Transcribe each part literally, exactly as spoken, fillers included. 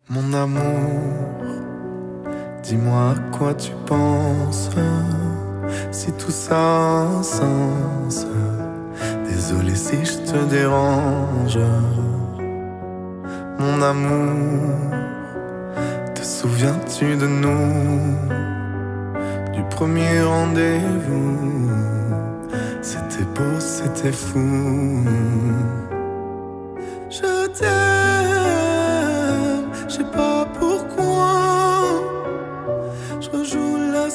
Mon amour, dis-moi à quoi tu penses, si tout ça a un sens. Désolé si je te dérange. Mon amour, te souviens-tu de nous, du premier rendez-vous? C'était beau, c'était fou. Je t'aime, je sais pas pourquoi. Je rejoue la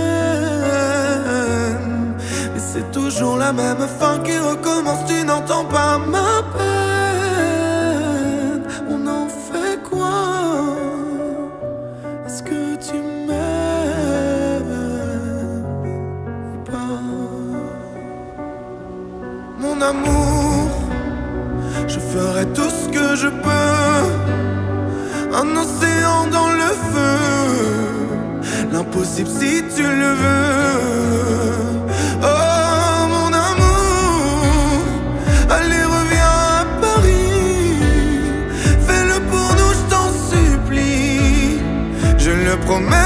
scène, mais c'est toujours la même fin qui recommence. Tu n'entends pas ma peine. On en fait quoi? Est-ce que tu m'aimes ou pas? Mon amour, je ferai tout ce que je peux. Un océan dans le feu, l'impossible si tu le veux. Oh mon amour, allez reviens à Paris. Fais-le pour nous, je t'en supplie. Je le promets.